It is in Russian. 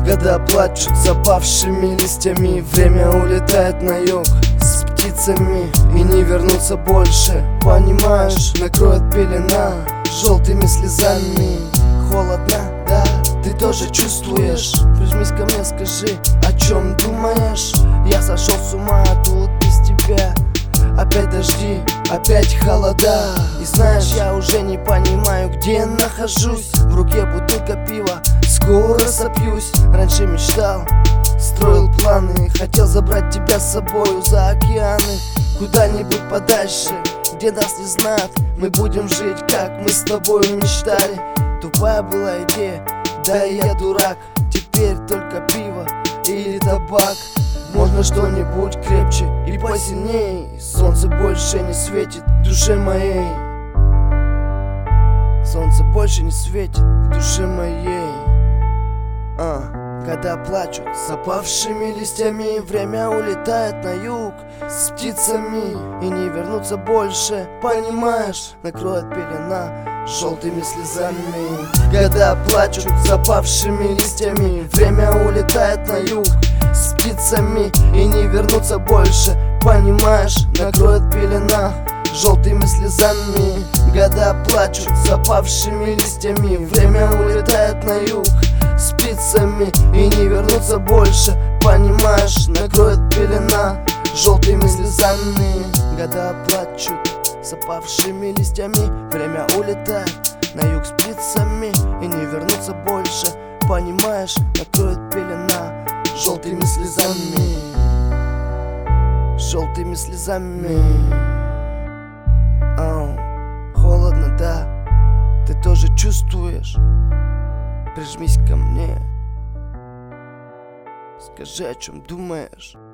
Года плачут запавшими листьями, время улетает на юг с птицами, и не вернуться больше, понимаешь? Накроет пелена желтыми слезами. Холодно, да, ты тоже чувствуешь? Прижмись ко мне, скажи, о чем думаешь? Я сошел с ума тут без тебя. Опять дожди, опять холода. И знаешь, я уже не понимаю, где я нахожусь. В руке бутылка пива, скоро сопьюсь. Раньше мечтал, строил планы, хотел забрать тебя с собою за океаны, куда-нибудь подальше, где нас не знают. Мы будем жить, как мы с тобой мечтали. Тупая была идея, да и я дурак. Теперь только пиво или табак. Можно что-нибудь крепче и посильней. Солнце больше не светит в душе моей. Солнце больше не светит в душе моей. Года плачут с опавшими листьями, время улетает на юг с птицами, и не вернуться больше, понимаешь? Накроет пелена желтыми слезами. Года плачут с опавшими листьями, время улетает на юг с птицами, и не вернуться больше, понимаешь? Накроет пелена желтыми слезами. Года плачут с опавшими листьями, время улетает на юг с птицами, и не вернуться больше, понимаешь? Накроет пелена желтыми слезами. Года плачут с опавшими листьями, время улетает на юг с птицами, и не вернуться больше, понимаешь? Накроет пелена желтыми слезами. Желтыми слезами. Холодно, да, ты тоже чувствуешь? Прижмись ко мне, скажи, о чем думаешь.